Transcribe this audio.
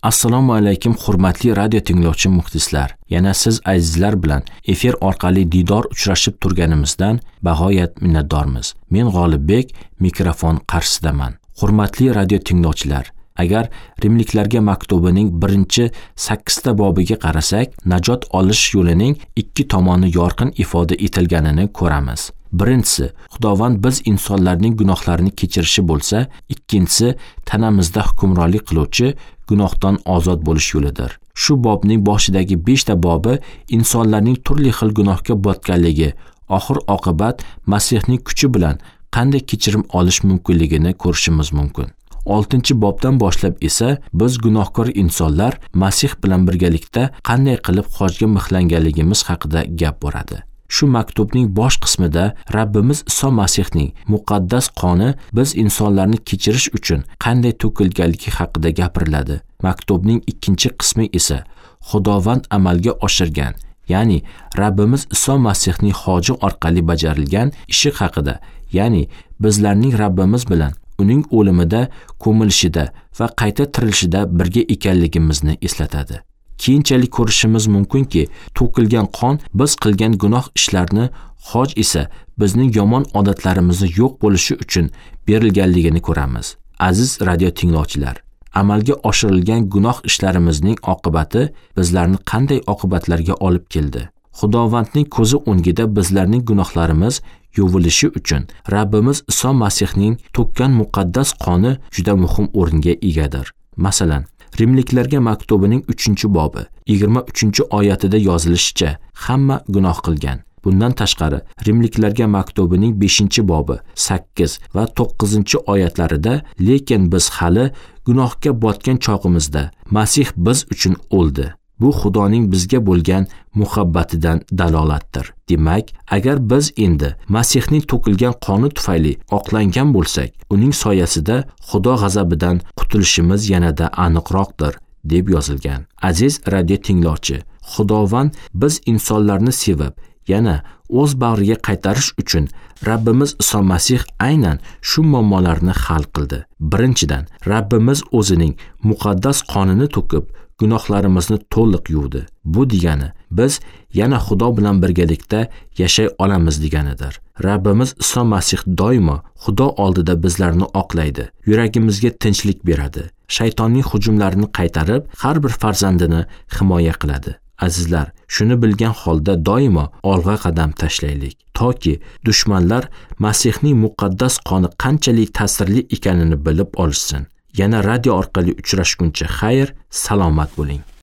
Assalomu alaykum hurmatli radio tinglovchi muxlislar. Yana siz azizlar bilan efir orqali diydor uchrashib turganimizdan bag'oyat minnatdormiz. Men G'olibbek, mikrofon qarshisidaman. Hurmatli radio tinglovchilar, agar Rimliklarga maktubining 8 ta bobiga qarasak, najot olish yo'lining ikki tomoni yorqin ifoda etilganini ko'ramiz. Birinchisi, Xudovand biz insonlarning gunohlarini kechirishi bo'lsa, ikkinchisi tanamizda hukmronlik qiluvchi gunohdan ozod bo'lish yo'lidir. Shu bobning boshidagi 5 ta bobi insonlarning turli xil gunohga botganligi, oxir oqibat Masihning kuchi bilan qanday kechirim olish mumkinligini ko'rishimiz mumkin. 6-bobdan boshlab esa biz gunohkor insonlar Masih bilan birgalikda qanday qilib hojga mixlanganligimiz haqida gap boradi. Shu maktubning bosh qismida Rabbimiz Iso Masihning muqaddas qoni biz insonlarni kechirish uchun qanday to'kilganligi haqida gapiriladi. Maktubning ikkinchi qismi esa Xudovand amalga oshirgan, ya'ni Rabbimiz Iso Masihning hoji orqali bajarilgan ishi haqida, ya'ni bizlarning Rabbimiz bilan uning o'limida, ko'milishida va qayta tirilishida birga ekanligimizni eslatadi. Keyinchalik ko'rishimiz mumkinki, to'kilgan qon biz qilgan gunoh ishlarni, hoj esa bizning yomon odatlarimizni yo'q bo'lishi uchun berilganligini ko'ramiz. Aziz radio tinglovchilar, amalga oshirilgan gunoh ishlarimizning oqibati bizlarni qanday oqibatlarga olib keldi? Xudovandning ko'zi o'ngida bizlarning gunohlarimiz yuvilishi uchun Rabbimiz Iso Masihning to'kkan muqaddas qoni juda muhim o'ringa egadir. Masalan, Rimliklarga maktubining 3-bobi 23-oyatida yozilishicha, hamma gunoh qilgan. Bundan tashqari, Rimliklarga maktubining 5-bobi 8 va 9-oyatlarida, lekin biz hali gunohga botgan chog'imizda Masih biz uchun o'ldi. Bu Xudoning bizga bo'lgan muhabbatidan dalolatdir. Demak, agar biz endi Masihning to'kilgan qoni tufayli oqlangan bo'lsak, uning soyasida Xudo g'azabidan qutulishimiz yanada aniqroqdir, deb yozilgan. Aziz radio tinglovchi, Xudovand biz insonlarni sevib, yana o'z bag'riga qaytarish uchun Rabbimiz Iso Masih aynan shu muammolarni hal qildi. Birinchidan, Rabbimiz o'zining muqaddas qonini to'kib, gunohlarimizni to'liq yuvdi. Bu degani biz yana Xudo bilan birgalikda yashay olamiz deganidir. Rabbimiz Iso Masih doimo Xudo oldida bizlarni oqlaydi, yuragimizga tinchlik beradi, shaytonning hujumlarini qaytarib, har bir farzandini himoya qiladi. Azizlar, shuni bilgan holda doimo olg'a qadam tashlaylik, toki dushmanlar Masihning muqaddas qoni qanchalik ta'sirli ekanini bilib olishsin. Yana radio orqali uchrashguncha xayr, salomat bo'ling.